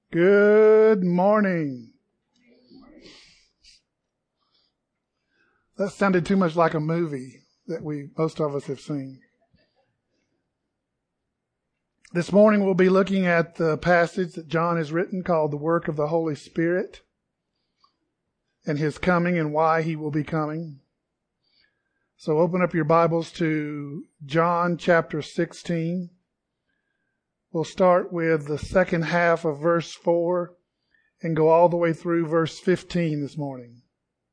Good morning. That sounded too much like a movie that most of us have seen. This morning we'll be looking at the passage that John has written called The Work of the Holy Spirit and His coming and why He will be coming. So open up your Bibles to John chapter 16. We'll start with the second half of verse 4 and go all the way through verse 15 this morning.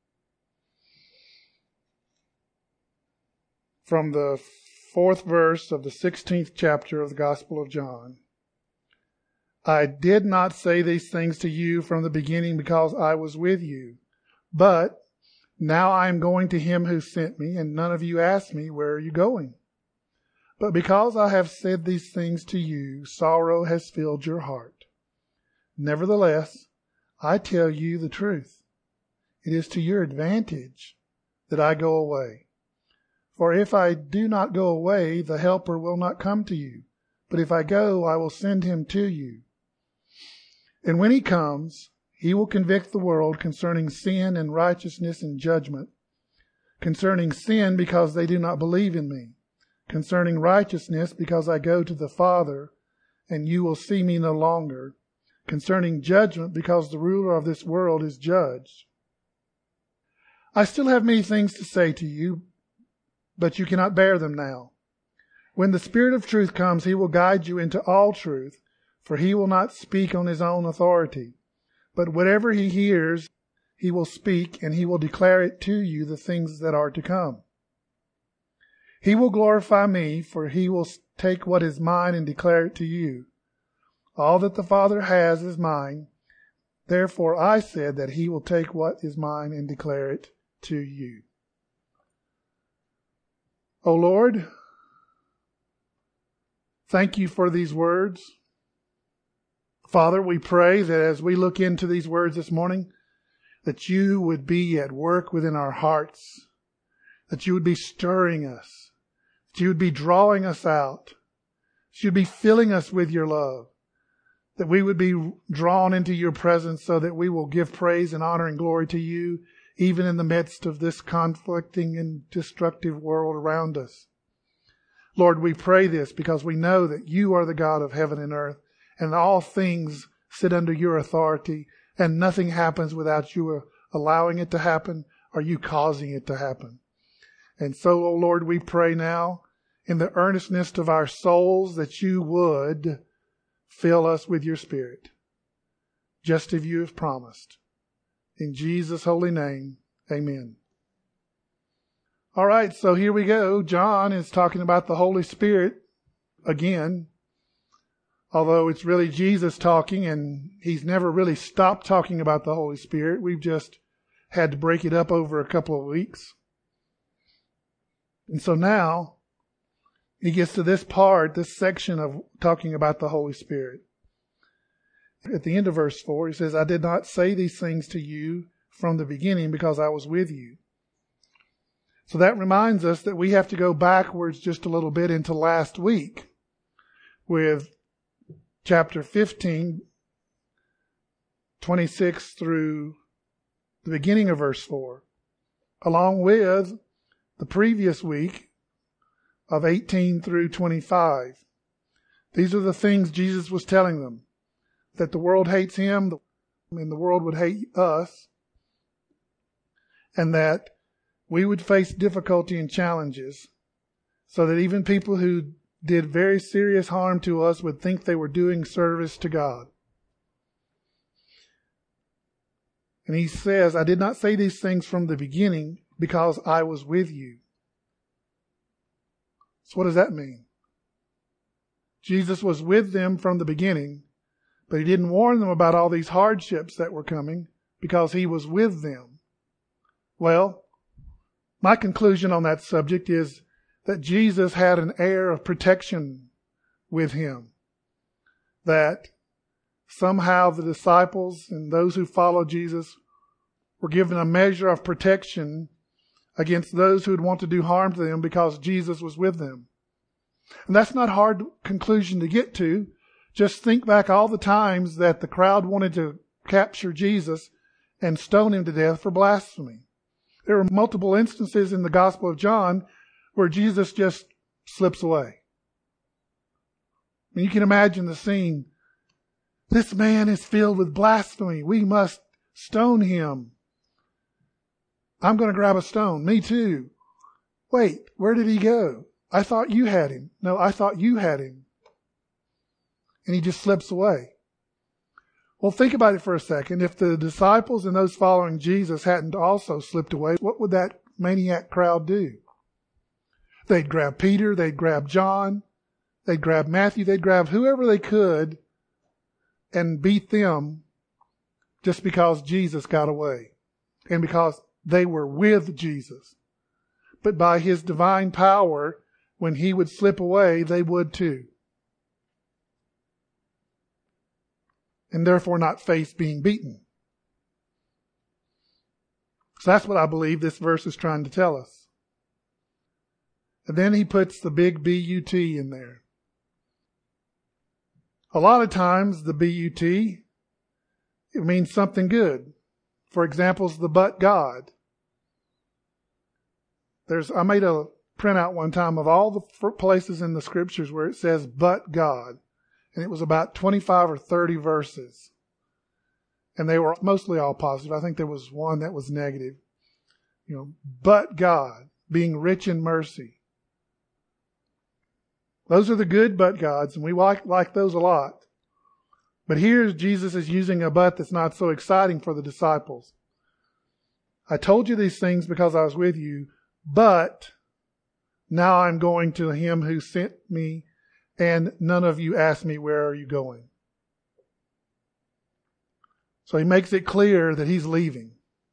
From the 4th verse of the 16th chapter of the Gospel of John. I did not say these things to you from the beginning because I was with you, but now I am going to Him who sent me, and none of you asked me, where are you going? But because I have said these things to you, sorrow has filled your heart. Nevertheless, I tell you the truth. It is to your advantage that I go away. For if I do not go away, the Helper will not come to you. But if I go, I will send Him to you. And when He comes, He will convict the world concerning sin and righteousness and judgment. Concerning sin, because they do not believe in me. Concerning righteousness, because I go to the Father, and you will see me no longer. Concerning judgment, because the ruler of this world is judged. I still have many things to say to you, but you cannot bear them now. When the Spirit of truth comes, He will guide you into all truth, for He will not speak on His own authority. But whatever He hears, He will speak, and He will declare it to you the things that are to come. He will glorify me, for He will take what is mine and declare it to you. All that the Father has is mine. Therefore I said that He will take what is mine and declare it to you. O Lord, thank You for these words. Father, we pray that as we look into these words this morning, that You would be at work within our hearts, that You would be stirring us, that You would be drawing us out, that You would be filling us with Your love, that we would be drawn into Your presence so that we will give praise and honor and glory to You, even in the midst of this conflicting and destructive world around us. Lord, we pray this because we know that You are the God of heaven and earth, and all things sit under Your authority, and nothing happens without You allowing it to happen or You causing it to happen. And so, O Lord, we pray now in the earnestness of our souls that You would fill us with Your Spirit, just as You have promised. In Jesus' holy name, amen. All right, so here we go. John is talking about the Holy Spirit again, although it's really Jesus talking, and He's never really stopped talking about the Holy Spirit. We've just had to break it up over a couple of weeks. And so now He gets to this part, this section of talking about the Holy Spirit. At the end of verse 4, He says, I did not say these things to you from the beginning because I was with you. So that reminds us that we have to go backwards just a little bit into last week with chapter 15, 26 through the beginning of verse 4, along with the previous week of 18 through 25. These are the things Jesus was telling them, that the world hates Him, and the world would hate us, and that we would face difficulty and challenges, so that even people who did very serious harm to us would think they were doing service to God. And He says, I did not say these things from the beginning because I was with you. So what does that mean? Jesus was with them from the beginning, but He didn't warn them about all these hardships that were coming because He was with them. Well, my conclusion on that subject is that Jesus had an air of protection with Him. That somehow the disciples and those who followed Jesus were given a measure of protection against those who would want to do harm to them because Jesus was with them. And that's not a hard conclusion to get to. Just think back all the times that the crowd wanted to capture Jesus and stone him to death for blasphemy. There are multiple instances in the Gospel of John where Jesus just slips away. And you can imagine the scene. This man is filled with blasphemy. We must stone him. I'm going to grab a stone. Me too. Wait, where did he go? I thought you had him. No, I thought you had him. And he just slips away. Well, think about it for a second. If the disciples and those following Jesus hadn't also slipped away, what would that maniac crowd do? They'd grab Peter, they'd grab John, they'd grab Matthew, they'd grab whoever they could and beat them just because Jesus got away and because they were with Jesus. But by his divine power, when he would slip away, they would too. And therefore not face being beaten. So that's what I believe this verse is trying to tell us. And then he puts the big B-U-T in there. A lot of times the B-U-T, it means something good. For example, the but God. I made a printout one time of all the places in the scriptures where it says but God. And it was about 25 or 30 verses. And they were mostly all positive. I think there was one that was negative. But God, being rich in mercy. Those are the good but gods, and we like those a lot. But here Jesus is using a but that's not so exciting for the disciples. I told you these things because I was with you, but now I'm going to him who sent me, and none of you asked me, where are you going? So he makes it clear that he's leaving.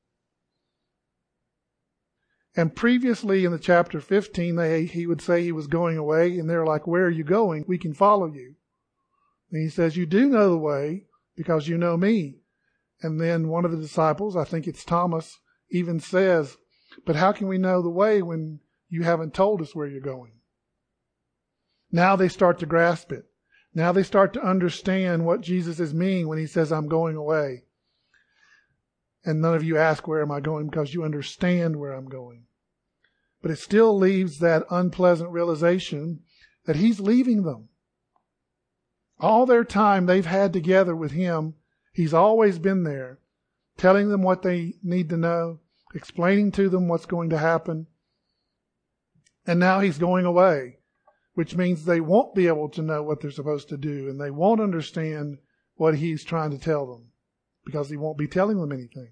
And previously in the chapter 15, he would say he was going away, and they're like, where are you going? We can follow you. And he says, you do know the way because you know me. And then one of the disciples, I think it's Thomas, even says, but how can we know the way when you haven't told us where you're going? Now they start to grasp it. Now they start to understand what Jesus is meaning when he says, I'm going away. And none of you ask, where am I going? Because you understand where I'm going. But it still leaves that unpleasant realization that he's leaving them. All their time they've had together with him, he's always been there, telling them what they need to know, explaining to them what's going to happen. And now he's going away, which means they won't be able to know what they're supposed to do, and they won't understand what he's trying to tell them, because he won't be telling them anything.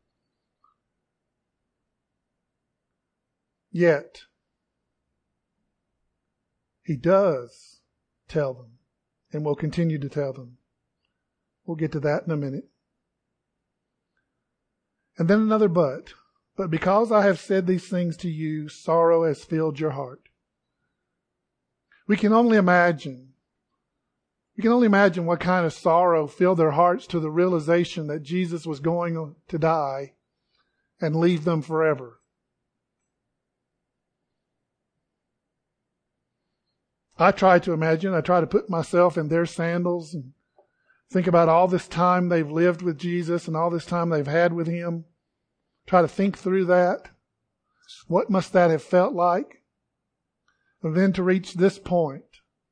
Yet, he does tell them, and will continue to tell them. We'll get to that in a minute. And then another but. But because I have said these things to you, sorrow has filled your heart. We can only imagine what kind of sorrow filled their hearts to the realization that Jesus was going to die and leave them forever. I try to put myself in their sandals and think about all this time they've lived with Jesus and all this time they've had with him. Try to think through that. What must that have felt like? And then to reach this point,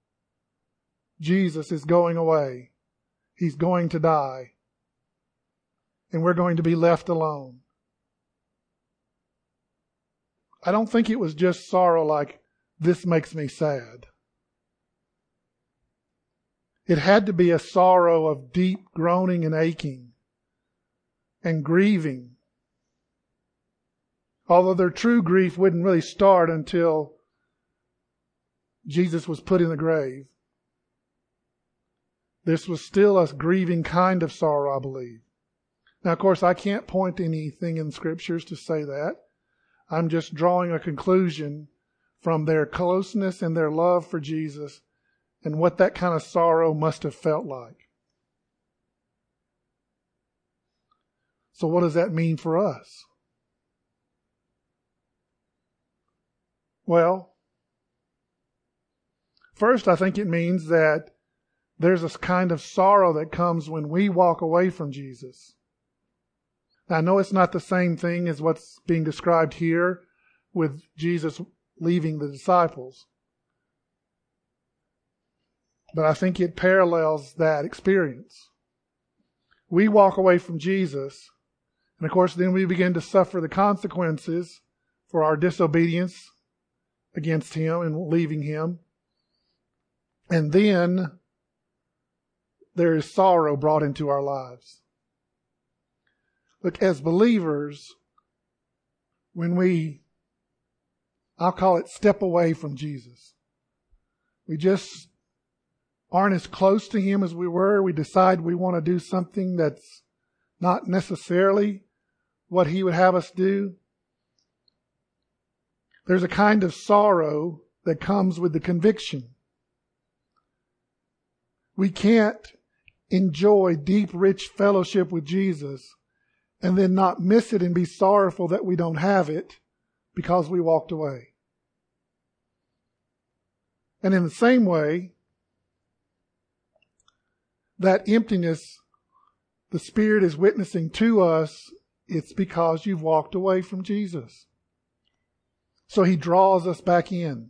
Jesus is going away. He's going to die. And we're going to be left alone. I don't think it was just sorrow like, this makes me sad. It had to be a sorrow of deep groaning and aching and grieving. Although their true grief wouldn't really start until Jesus was put in the grave. This was still a grieving kind of sorrow, I believe. Now, of course, I can't point to anything in the Scriptures to say that. I'm just drawing a conclusion from their closeness and their love for Jesus and what that kind of sorrow must have felt like. So what does that mean for us? Well, first I think it means that there's a kind of sorrow that comes when we walk away from Jesus. Now, I know it's not the same thing as what's being described here with Jesus leaving the disciples, but I think it parallels that experience. We walk away from Jesus, and of course then we begin to suffer the consequences for our disobedience against Him and leaving Him. And then there is sorrow brought into our lives. Look, as believers, when I'll call it step away from Jesus, we just aren't as close to Him as we were. We decide we want to do something that's not necessarily what He would have us do. There's a kind of sorrow that comes with the conviction. We can't enjoy deep, rich fellowship with Jesus and then not miss it and be sorrowful that we don't have it because we walked away. And in the same way, that emptiness the Spirit is witnessing to us, it's because you've walked away from Jesus. So He draws us back in.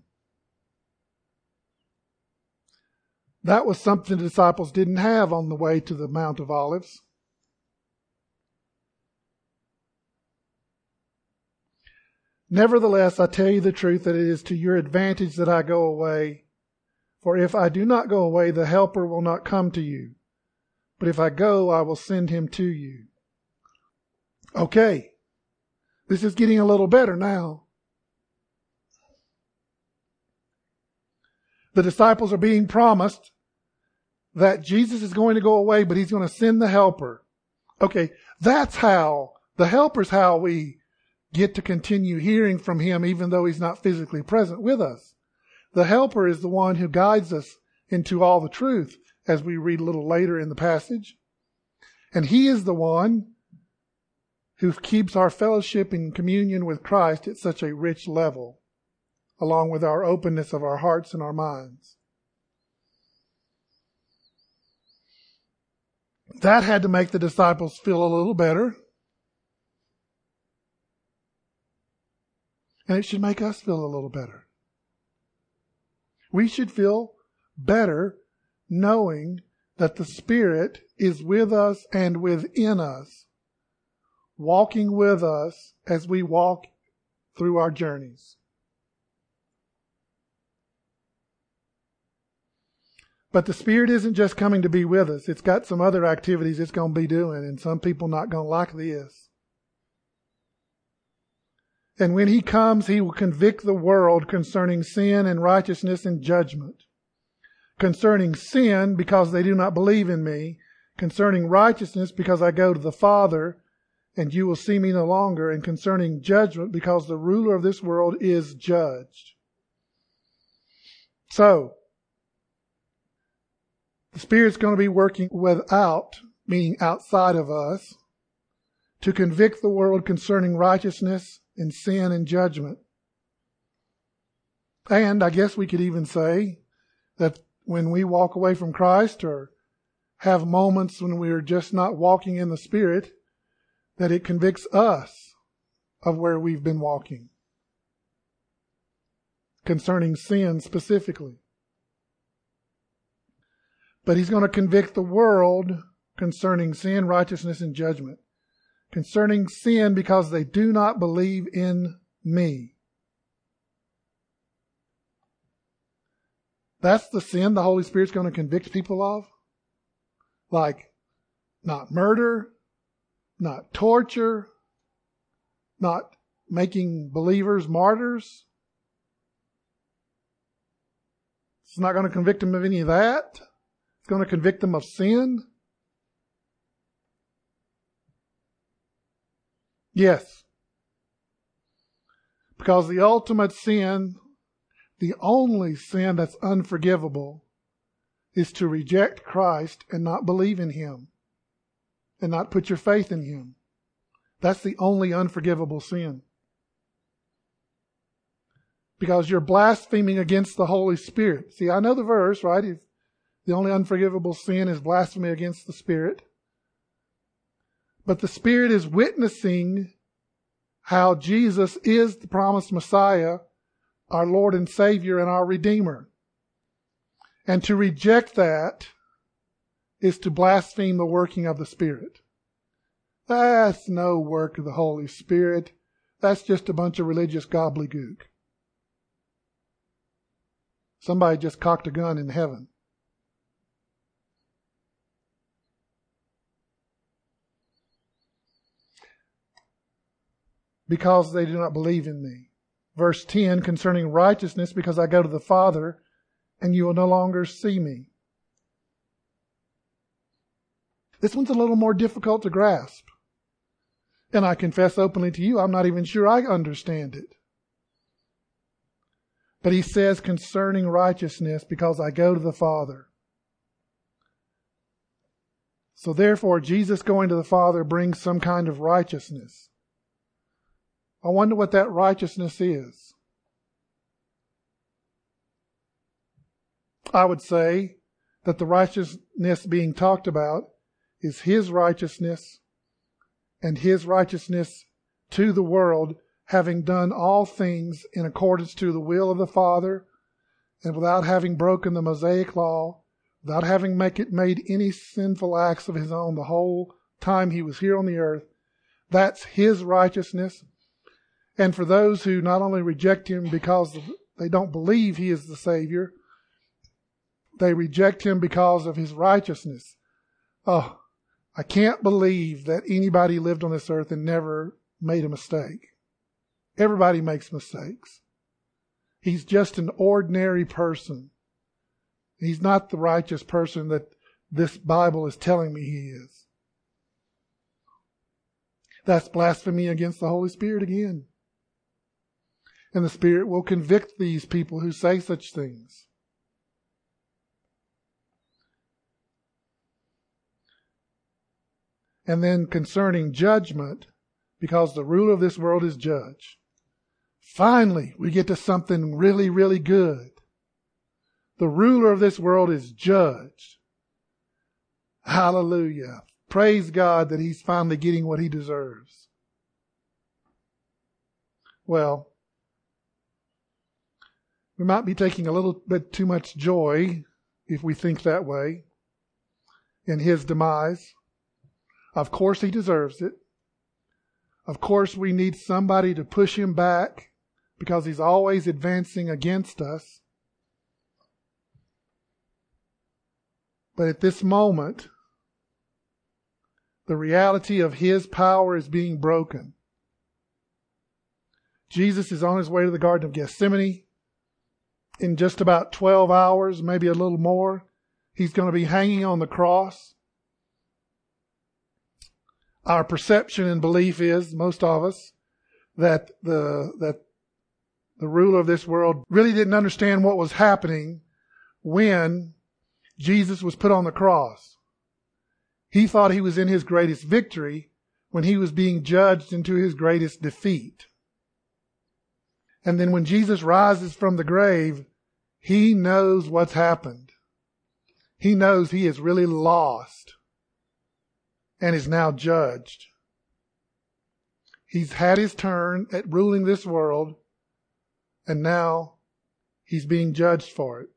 That was something the disciples didn't have on the way to the Mount of Olives. Nevertheless, I tell you the truth that it is to your advantage that I go away. For if I do not go away, the Helper will not come to you. But if I go, I will send Him to you. Okay, this is getting a little better now. The disciples are being promised that Jesus is going to go away, but He's going to send the Helper. Okay, that's how, the Helper's how we get to continue hearing from Him even though He's not physically present with us. The Helper is the one who guides us into all the truth, as we read a little later in the passage. And He is the one who keeps our fellowship and communion with Christ at such a rich level, along with our openness of our hearts and our minds. That had to make the disciples feel a little better. And it should make us feel a little better. We should feel better knowing that the Spirit is with us and within us, walking with us as we walk through our journeys. But the Spirit isn't just coming to be with us. It's got some other activities it's going to be doing, and some people not going to like this. And when He comes, He will convict the world concerning sin and righteousness and judgment. Concerning sin, because they do not believe in me. Concerning righteousness, because I go to the Father, and you will see me no longer. And concerning judgment, because the ruler of this world is judged. So, the Spirit's going to be working without, meaning outside of us, to convict the world concerning righteousness and sin and judgment. And I guess we could even say that when we walk away from Christ or have moments when we are just not walking in the Spirit, that it convicts us of where we've been walking concerning sin specifically. But He's going to convict the world concerning sin, righteousness, and judgment. Concerning sin because they do not believe in me. That's the sin the Holy Spirit's going to convict people of. Like, not murder, not torture, not making believers martyrs. It's not going to convict them of any of that. It's going to convict them of sin. Yes. Because the ultimate sin, the only sin that's unforgivable, is to reject Christ and not believe in Him and not put your faith in Him. That's the only unforgivable sin. Because you're blaspheming against the Holy Spirit. See, I know the verse, right? The only unforgivable sin is blasphemy against the Spirit. But the Spirit is witnessing how Jesus is the promised Messiah, our Lord and Savior and our Redeemer. And to reject that is to blaspheme the working of the Spirit. That's no work of the Holy Spirit. That's just a bunch of religious gobbledygook. Somebody just cocked a gun in heaven. Because they do not believe in me. Verse 10, concerning righteousness, because I go to the Father, and you will no longer see me. This one's a little more difficult to grasp. And I confess openly to you, I'm not even sure I understand it. But he says concerning righteousness, because I go to the Father. So therefore, Jesus going to the Father brings some kind of righteousness. I wonder what that righteousness is. I would say that the righteousness being talked about is His righteousness and His righteousness to the world, having done all things in accordance to the will of the Father and without having broken the Mosaic law, without having made any sinful acts of His own the whole time He was here on the earth. That's His righteousness. And for those who not only reject Him because they don't believe He is the Savior, they reject Him because of His righteousness. Oh, I can't believe that anybody lived on this earth and never made a mistake. Everybody makes mistakes. He's just an ordinary person. He's not the righteous person that this Bible is telling me He is. That's blasphemy against the Holy Spirit again. And the Spirit will convict these people who say such things. And then concerning judgment, because the ruler of this world is judge. Finally, we get to something really, really good. The ruler of this world is judged. Hallelujah. Praise God that he's finally getting what he deserves. Well, we might be taking a little bit too much joy if we think that way in his demise. Of course he deserves it. Of course we need somebody to push him back because he's always advancing against us. But at this moment, the reality of his power is being broken. Jesus is on his way to the Garden of Gethsemane. In just about 12 hours, maybe a little more, he's going to be hanging on the cross. Our perception and belief is, most of us, that the ruler of this world really didn't understand what was happening when Jesus was put on the cross. He thought he was in his greatest victory when he was being judged into his greatest defeat. And then when Jesus rises from the grave, he knows what's happened. He knows he is really lost and is now judged. He's had his turn at ruling this world, and now he's being judged for it.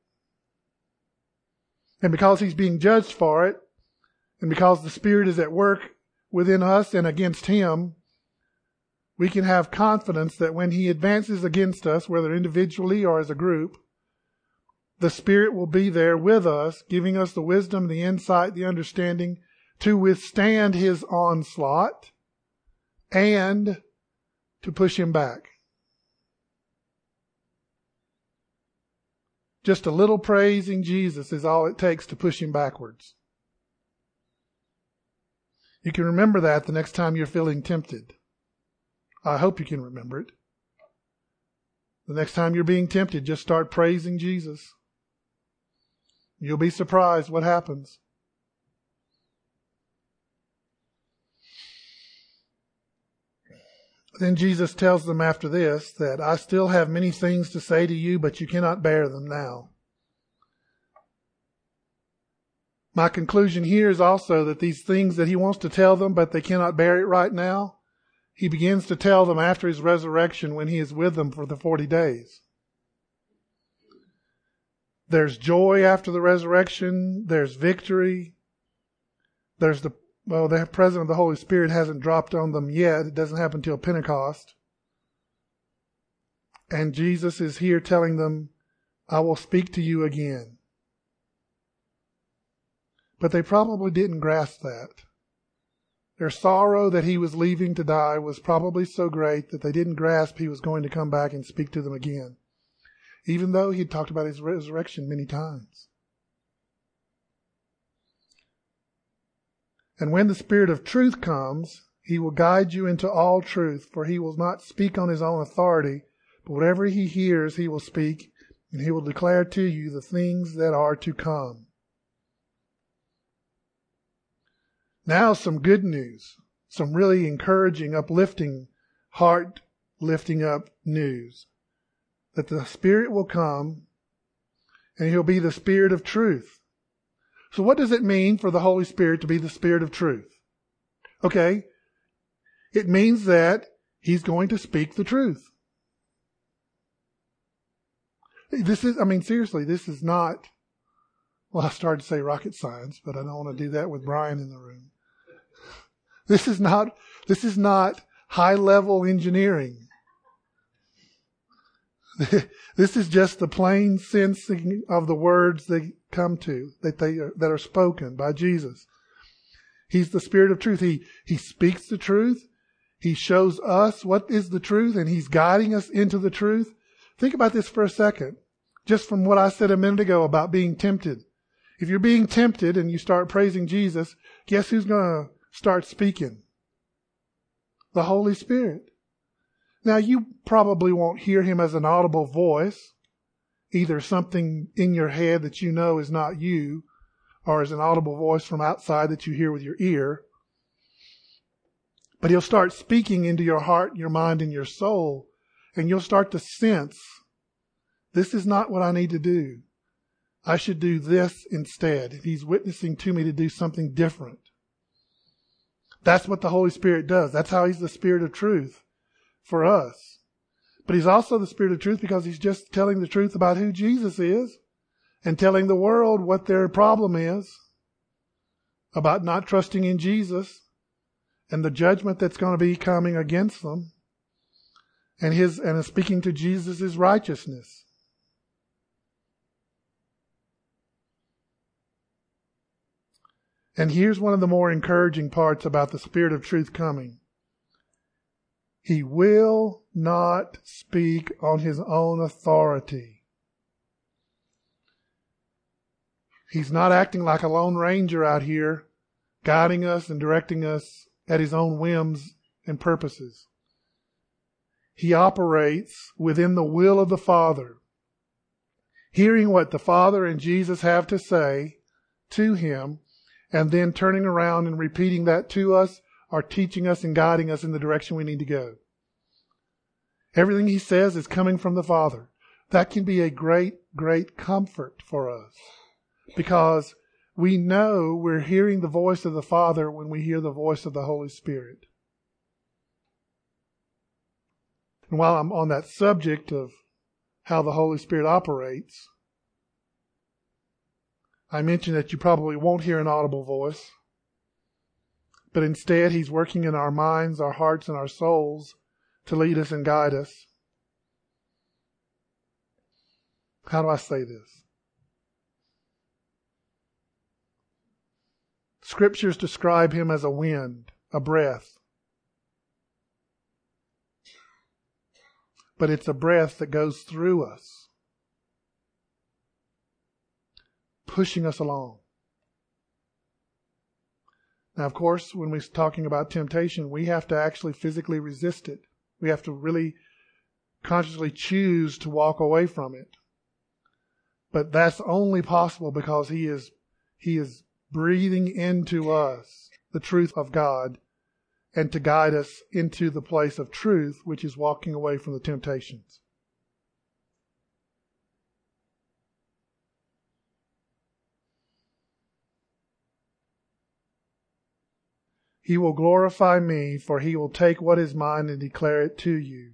And because he's being judged for it, and because the Spirit is at work within us and against him, we can have confidence that when he advances against us, whether individually or as a group, the Spirit will be there with us, giving us the wisdom, the insight, the understanding to withstand his onslaught and to push him back. Just a little praising Jesus is all it takes to push him backwards. You can remember that the next time you're feeling tempted. I hope you can remember it. The next time you're being tempted, just start praising Jesus. You'll be surprised what happens. Then Jesus tells them after this that I still have many things to say to you, but you cannot bear them now. My conclusion here is also that these things that he wants to tell them, but they cannot bear it right now, he begins to tell them after his resurrection when he is with them for the 40 days. There's joy after the resurrection. There's victory. There's the presence of the Holy Spirit hasn't dropped on them yet. It doesn't happen until Pentecost. And Jesus is here telling them, I will speak to you again. But they probably didn't grasp that. Their sorrow that he was leaving to die was probably so great that they didn't grasp he was going to come back and speak to them again, even though he'd talked about his resurrection many times. And when the Spirit of truth comes, he will guide you into all truth, for he will not speak on his own authority, but whatever he hears he will speak, and he will declare to you the things that are to come. Now some good news, some really encouraging, uplifting, heart-lifting up news. That the Spirit will come and he'll be the Spirit of truth. So what does it mean for the Holy Spirit to be the Spirit of truth? Okay, it means that he's going to speak the truth. Seriously, this is not, I started to say rocket science, but I don't want to do that with Brian in the room. This is not high-level engineering. This is just the plain sensing of the words they come to, that are spoken by Jesus. He's the Spirit of truth. He speaks the truth. He shows us what is the truth, and he's guiding us into the truth. Think about this for a second. Just from what I said a minute ago about being tempted. If you're being tempted and you start praising Jesus, guess who's going to start speaking? The Holy Spirit. Now, you probably won't hear him as an audible voice, either something in your head that you know is not you, or as an audible voice from outside that you hear with your ear. But he'll start speaking into your heart, your mind, and your soul, and you'll start to sense, this is not what I need to do. I should do this instead. He's witnessing to me to do something different. That's what the Holy Spirit does. That's how he's the Spirit of truth for us. But he's also the Spirit of truth because he's just telling the truth about who Jesus is and telling the world what their problem is about not trusting in Jesus and the judgment that's going to be coming against them and speaking to Jesus' righteousness. And here's one of the more encouraging parts about the Spirit of truth coming. He will not speak on his own authority. He's not acting like a lone ranger out here, guiding us and directing us at his own whims and purposes. He operates within the will of the Father, hearing what the Father and Jesus have to say to him, and then turning around and repeating that to us, or teaching us and guiding us in the direction we need to go. Everything he says is coming from the Father. That can be a great, great comfort for us, because we know we're hearing the voice of the Father when we hear the voice of the Holy Spirit. And while I'm on that subject of how the Holy Spirit operates, I mentioned that you probably won't hear an audible voice, but instead he's working in our minds, our hearts, and our souls to lead us and guide us. How do I say this? Scriptures describe him as a wind, a breath. But it's a breath that goes through us, pushing us along. Now, of course, when we're talking about temptation, we have to actually physically resist it. We have to really consciously choose to walk away from it. But that's only possible because He is breathing into us the truth of God and to guide us into the place of truth, which is walking away from the temptations. He will glorify me, for he will take what is mine and declare it to you.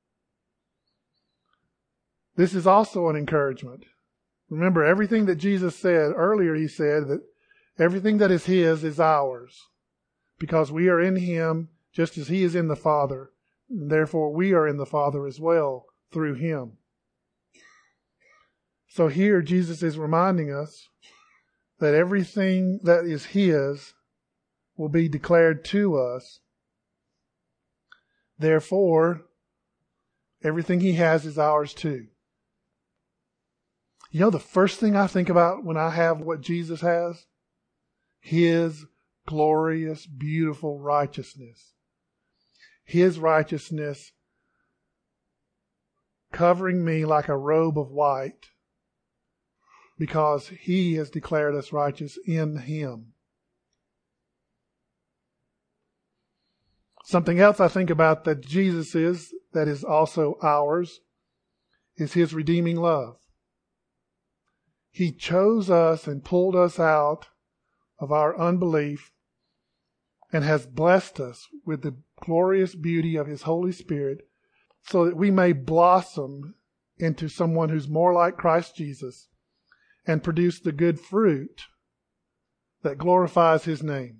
This is also an encouragement. Remember, everything that Jesus said earlier, he said that everything that is his is ours, because we are in him just as he is in the Father, and therefore we are in the Father as well through him. So here Jesus is reminding us that everything that is his will be declared to us. Therefore, everything he has is ours too. You know, the first thing I think about when I have what Jesus has? His glorious, beautiful righteousness. His righteousness covering me like a robe of white, because he has declared us righteous in him. Something else I think about that Jesus is, that is also ours, is his redeeming love. He chose us and pulled us out of our unbelief and has blessed us with the glorious beauty of his Holy Spirit so that we may blossom into someone who's more like Christ Jesus and produce the good fruit that glorifies his name.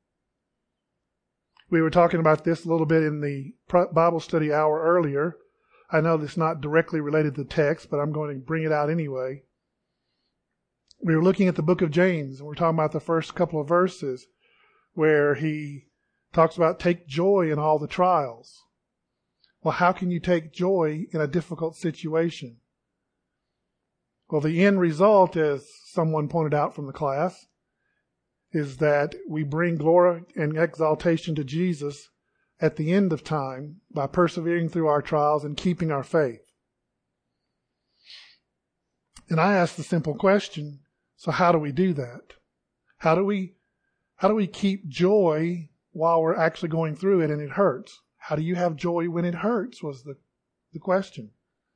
We were talking about this a little bit in the Bible study hour earlier. I know that's not directly related to the text, but I'm going to bring it out anyway. We were looking at the book of James, and we're talking about the first couple of verses where he talks about take joy in all the trials. Well, how can you take joy in a difficult situation? Well, the end result, as someone pointed out from the class, is that we bring glory and exaltation to Jesus at the end of time by persevering through our trials and keeping our faith. And I ask the simple question, so how do we do that? How do we keep joy while we're actually going through it and it hurts? How do you have joy when it hurts was the question.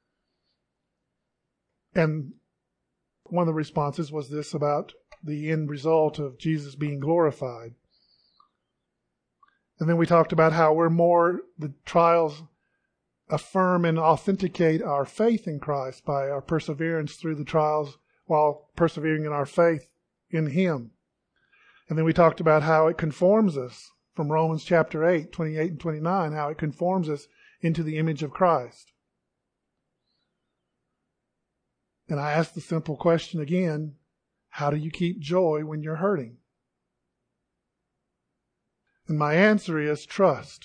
And one of the responses was this about the end result of Jesus being glorified. And then we talked about how the trials affirm and authenticate our faith in Christ by our perseverance through the trials while persevering in our faith in him. And then we talked about how it conforms us from Romans chapter 8, 28 and 29, how it conforms us into the image of Christ. And I asked the simple question again, how do you keep joy when you're hurting? And my answer is trust.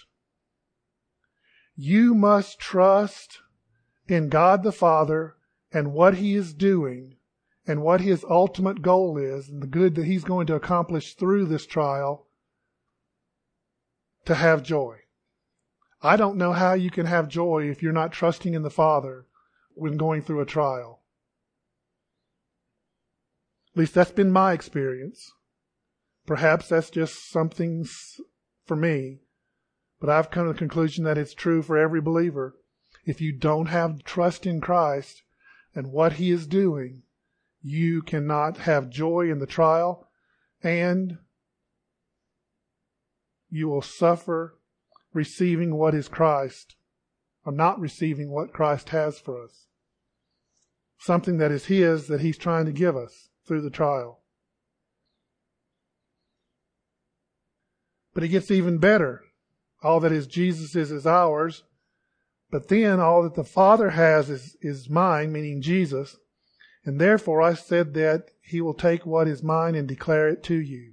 You must trust in God the Father and what he is doing and what his ultimate goal is and the good that he's going to accomplish through this trial to have joy. I don't know how you can have joy if you're not trusting in the Father when going through a trial. At least that's been my experience. Perhaps that's just something for me, but I've come to the conclusion that it's true for every believer. If you don't have trust in Christ and what he is doing, you cannot have joy in the trial, and you will suffer receiving what is Christ, or not receiving what Christ has for us. Something that is his, that he's trying to give us through the trial. But it gets even better. All that is Jesus' is ours, but then all that the Father has is mine, meaning Jesus. And therefore I said that he will take what is mine and declare it to you.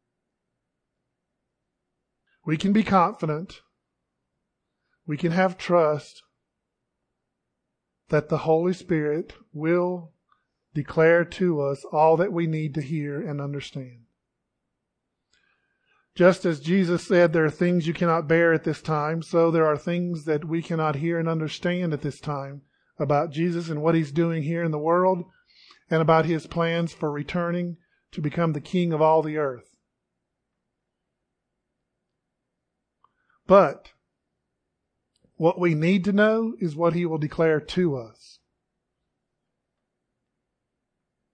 We can be confident. We can have trust that the Holy Spirit will declare to us all that we need to hear and understand. Just as Jesus said there are things you cannot bear at this time, so there are things that we cannot hear and understand at this time about Jesus and what he's doing here in the world and about his plans for returning to become the King of all the earth. But what we need to know is what he will declare to us.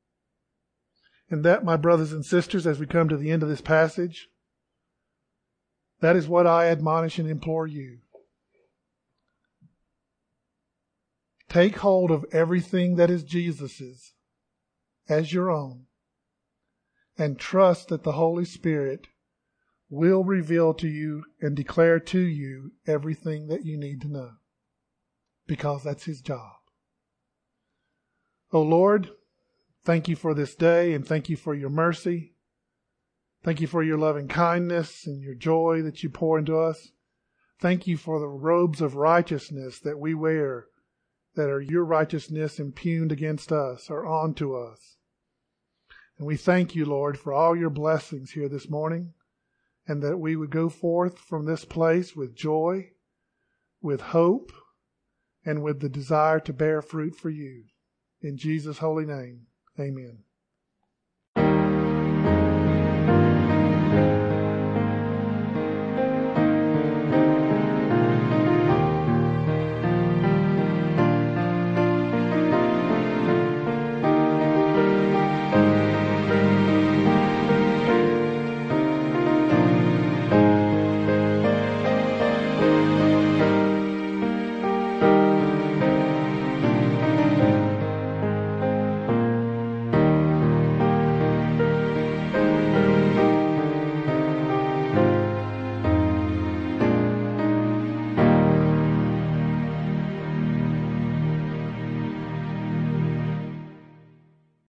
And that, my brothers and sisters, as we come to the end of this passage, That is what I admonish and implore you. Take hold of everything that is Jesus's as your own, and trust that the Holy Spirit will reveal to you and declare to you everything that you need to know, because that's His job. Oh Lord, thank you for this day, and thank you for your mercy. Thank you for your loving kindness and your joy that you pour into us. Thank you for the robes of righteousness that we wear, that are your righteousness impugned against us or onto us. And we thank you, Lord, for all your blessings here this morning, and that we would go forth from this place with joy, with hope, and with the desire to bear fruit for you. In Jesus' holy name, amen.